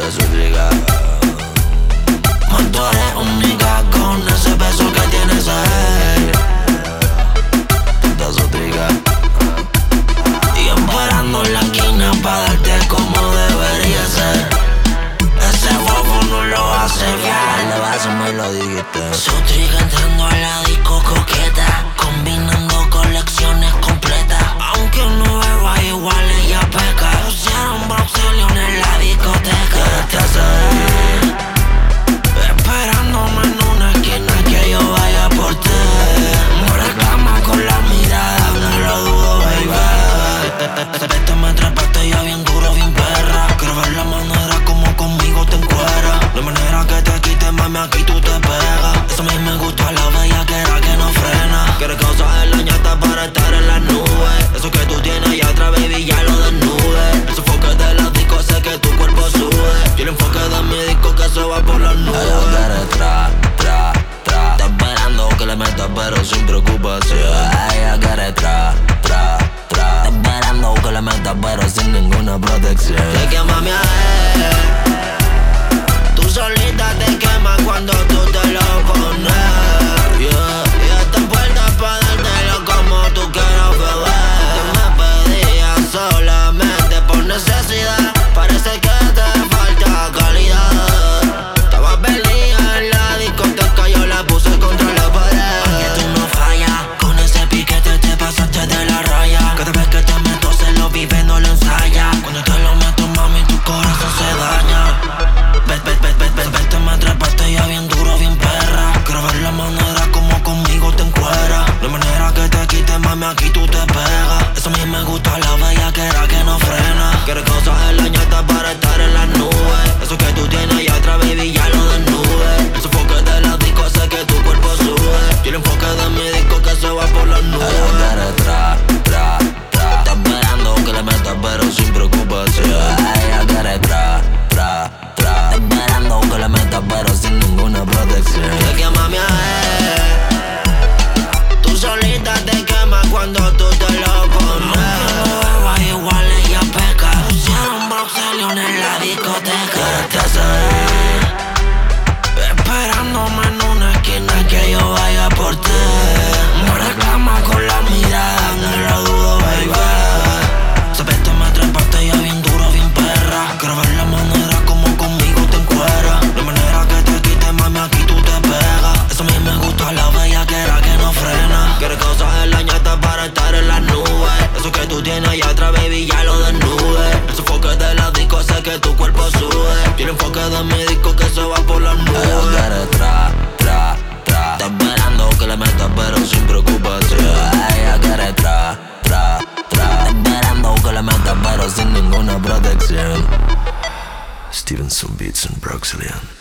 de su triga. Tú eres única con ese beso que tienes ahí. Tanta su triga. Y esperando en la esquina pa' darte como debería ser. Ese bobo no lo hace bien. Le vas me lo dijiste. Su triga entrando a la disco coqueta, combinando colecciones completas. Aunque no beba igual ella peca. Pusieron Broxelion en la discoteca. Estás ahí esperándome en una esquina que yo vaya por ti. No reclama con la mirada, no lo dudo, baby. Te me atrapaste ya bien duro, bien perra. Quiero ver la manera como conmigo te encueras. La manera que te quites, mami, aquí tú te pegas. Eso a mí me gusta, la bellaquera que no frena. Quieres cosas en la ñata para estar en las nubes. Eso que tú tienes allá atrás, baby, ya lo desnude. El sofoque de la disco hace que tu cuerpo sube. Y el enfoque de mi disco que se va por las nubes. Ella quiere tra. Está esperando que le metas pero sin preocupación. Ella quiere tra. Está esperando que le metas pero sin ninguna protección. Te quema mi aire. Tú solita te quemas cuando tú te lo pones. Yeah. Y esta puerta pa' dártelo como tú quieras, bebé. Tú me pedías solamente por necesidad. Parece que te falta calidad. Estaba perdida en la discoteca, yo la puse contra la pared. Porque tú no fallas, con ese piquete te pasaste de la raya. Cada vez que te meto se lo vive, no lo ensaya. Cuando te lo meto, mami, tu corazón se daña. Te me atrapaste ya bien duro, bien perra. Quiero ver la manera como conmigo te encueras. La manera que te quites, mami, aquí tú te pegas. Eso a mí me gusta, la bellaquera que no frena. Quieres cosas en la ñata para estar en las nubes. Eso que tú tienes allá atrás, baby, ya lo desnude. El sofoque de la disco hace que tu cuerpo sube. Y el enfoque de mi disco que se va por las nubes. Ella quiere tra. Está esperando que le metas pero sin preocupación. Ella quiere tra. Está esperando que le metas pero sin ninguna protección. Te quema mi aire. Tú solita te quemas cuando tú te lo pones. No beba igual ella peca. Pusieron Broxelion en la discoteca. Estás ahí esperándome en una esquina que yo vaya por ti. No reclama con la mirada, no lo dudo, baby. Sabes, te me atrapaste ya bien duro, bien perra. Quiero ver la manera como conmigo te encueras. La manera que te quites, mami, aquí tú te pegas. Eso a mí me gusta, la bellaquera que no frena. Quieres cosas en la ñata para estar en las nubes. Eso que tú tienes allá atrás, baby, ya lo desnude. El sofoque de la disco hace que tu cuerpo sube. Y el enfoque de mi disco que se va por las nubes. Ella quiere tra. Está esperando que le metas pero sin preocupación. Ella quiere tra. Está esperando que le metas pero sin ninguna protección. Stevenson Beats and Broxelion.